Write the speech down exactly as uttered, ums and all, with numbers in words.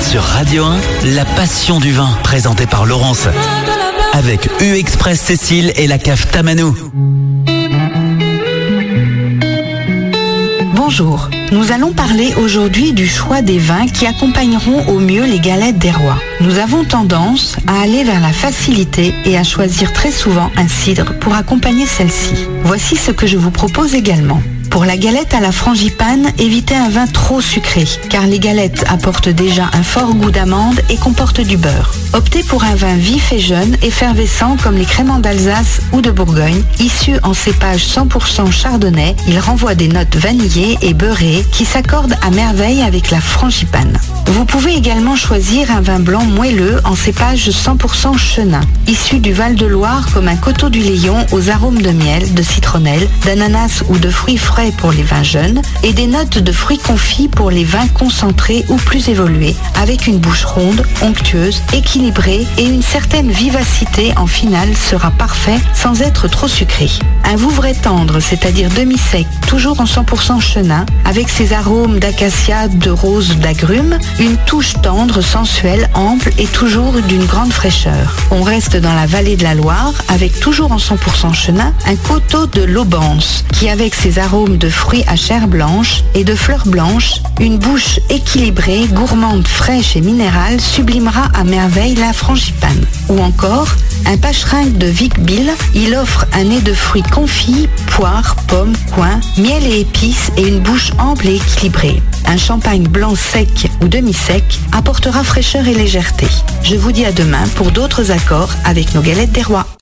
Sur Radio un, la passion du vin, présentée par Laurence. Avec U-Express Cécile et la cave Tamanou. Bonjour, nous allons parler aujourd'hui du choix des vins qui accompagneront au mieux les galettes des rois. Nous avons tendance à aller vers la facilité et à choisir très souvent un cidre pour accompagner celle-ci. Voici ce que je vous propose également. Pour la galette à la frangipane, évitez un vin trop sucré, car les galettes apportent déjà un fort goût d'amande et comportent du beurre. Optez pour un vin vif et jeune, effervescent comme les créments d'Alsace ou de Bourgogne, issus en cépage cent pour cent chardonnay. Il renvoie des notes vanillées et beurrées qui s'accordent à merveille avec la frangipane. Vous pouvez également choisir un vin blanc moelleux en cépage cent pour cent chenin, issu du Val-de-Loire comme un coteau du Léon aux arômes de miel, de citronnelle, d'ananas ou de fruits frais pour les vins jeunes et des notes de fruits confits pour les vins concentrés ou plus évolués, avec une bouche ronde, onctueuse, équilibrée et une certaine vivacité en finale sera parfait sans être trop sucré. Un Vouvray tendre, c'est-à-dire demi-sec, toujours en cent pour cent chenin, avec ses arômes d'acacia, de rose, d'agrumes, une touche tendre, sensuelle, ample et toujours d'une grande fraîcheur. On reste dans la vallée de la Loire, avec toujours en cent pour cent chenin, un coteau de l'Aubance, qui avec ses arômes de fruits à chair blanche et de fleurs blanches, une bouche équilibrée, gourmande, fraîche et minérale sublimera à merveille la frangipane. Ou encore, un Pacherinck de Vic-Bilh, il offre un nez de fruits confits, poires, pommes, coings, miel et épices et une bouche ample et équilibrée. Un champagne blanc sec ou demi-sec apportera fraîcheur et légèreté. Je vous dis à demain pour d'autres accords avec nos galettes des rois.